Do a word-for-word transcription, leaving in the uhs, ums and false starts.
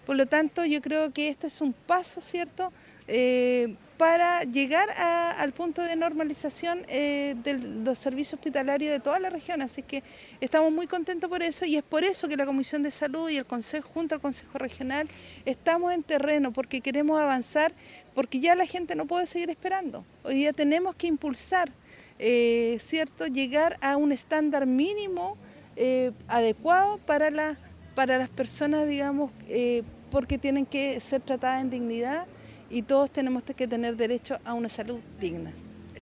Por lo tanto, yo creo que este es un paso, ¿cierto?, eh, para llegar a, al punto de normalización eh, de los servicios hospitalarios de toda la región. Así que estamos muy contentos por eso y es por eso que la Comisión de Salud y el Consejo, junto al Consejo Regional, estamos en terreno porque queremos avanzar, porque ya la gente no puede seguir esperando. Hoy día tenemos que impulsar, eh, ¿cierto?, llegar a un estándar mínimo eh, adecuado para, la, para las personas, digamos, eh, porque tienen que ser tratadas en dignidad y todos tenemos que tener derecho a una salud digna.